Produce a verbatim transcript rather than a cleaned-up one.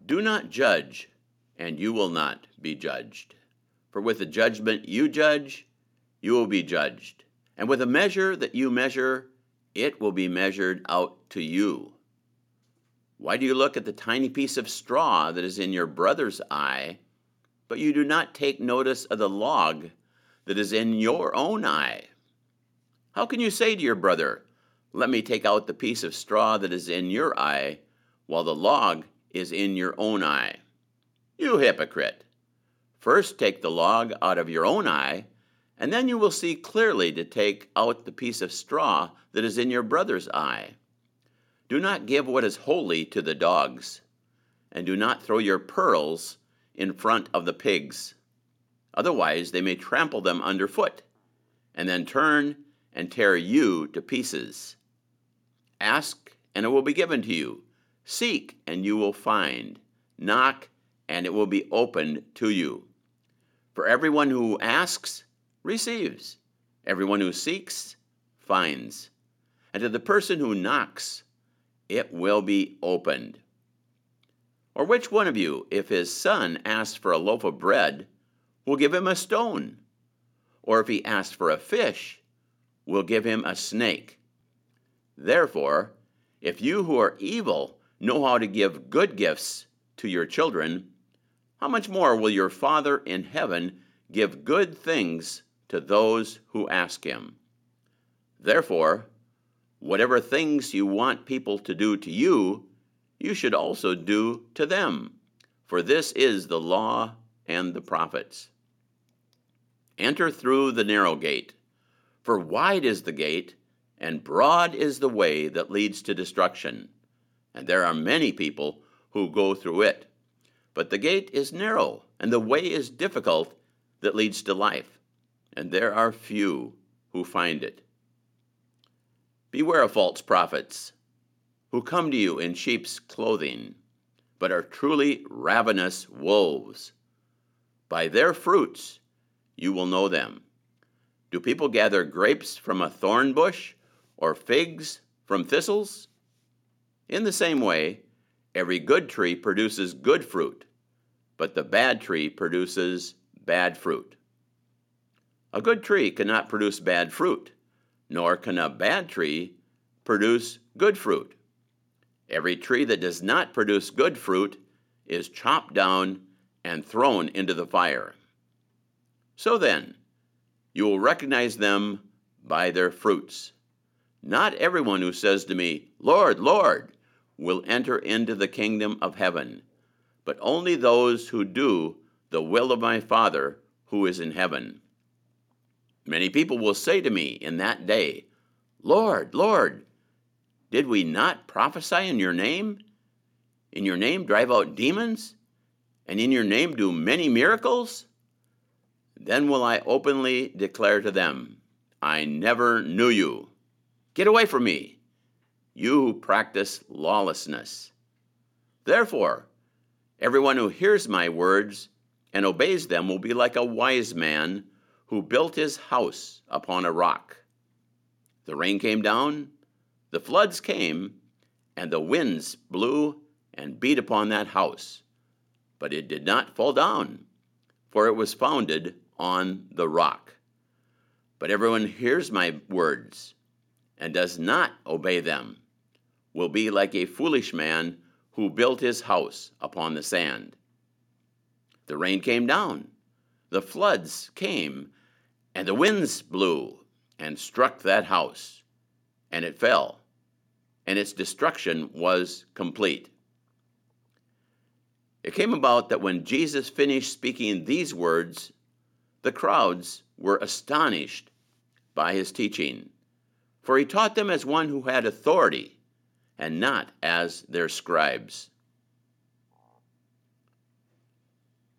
Do not judge, and you will not be judged. For with the judgment you judge, you will be judged. And with the measure that you measure, it will be measured out to you. Why do you look at the tiny piece of straw that is in your brother's eye, but you do not take notice of the log that is in your own eye? How can you say to your brother, "Let me take out the piece of straw that is in your eye," while the log is in your own eye? You hypocrite! First take the log out of your own eye, and then you will see clearly to take out the piece of straw that is in your brother's eye. Do not give what is holy to the dogs, and do not throw your pearls in front of the pigs. Otherwise they may trample them underfoot, and then turn and tear you to pieces. Ask, and it will be given to you. Seek, and you will find. Knock, and it will be opened to you. For everyone who asks, receives. Everyone who seeks, finds. And to the person who knocks, it will be opened. Or which one of you, if his son asks for a loaf of bread, will give him a stone? Or if he asks for a fish, will give him a snake? Therefore, if you who are evil know how to give good gifts to your children, how much more will your Father in heaven give good things to those who ask him? Therefore, whatever things you want people to do to you, you should also do to them, for this is the law and the prophets. Enter through the narrow gate, for wide is the gate, and broad is the way that leads to destruction, and there are many people who go through it. But the gate is narrow, and the way is difficult that leads to life, and there are few who find it. Beware of false prophets, who come to you in sheep's clothing, but are truly ravenous wolves. By their fruits you will know them. Do people gather grapes from a thorn bush, or figs from thistles? In the same way, every good tree produces good fruit, but the bad tree produces bad fruit. A good tree cannot produce bad fruit, nor can a bad tree produce good fruit. Every tree that does not produce good fruit is chopped down and thrown into the fire. So then, you will recognize them by their fruits. Not everyone who says to me, "Lord, Lord," will enter into the kingdom of heaven, but only those who do the will of my Father who is in heaven. Many people will say to me in that day, "Lord, Lord, did we not prophesy in your name? In your name drive out demons? And in your name do many miracles?" Then will I openly declare to them, "I never knew you. Get away from me, you who practice lawlessness." Therefore, everyone who hears my words and obeys them will be like a wise man who built his house upon a rock. The rain came down, the floods came, and the winds blew and beat upon that house. But it did not fall down, for it was founded on the rock. But everyone who hears my words and does not obey them will be like a foolish man who built his house upon the sand. The rain came down, the floods came, and the winds blew and struck that house, and it fell, and its destruction was complete. It came about that when Jesus finished speaking these words, the crowds were astonished by his teaching, for he taught them as one who had authority, and not as their scribes.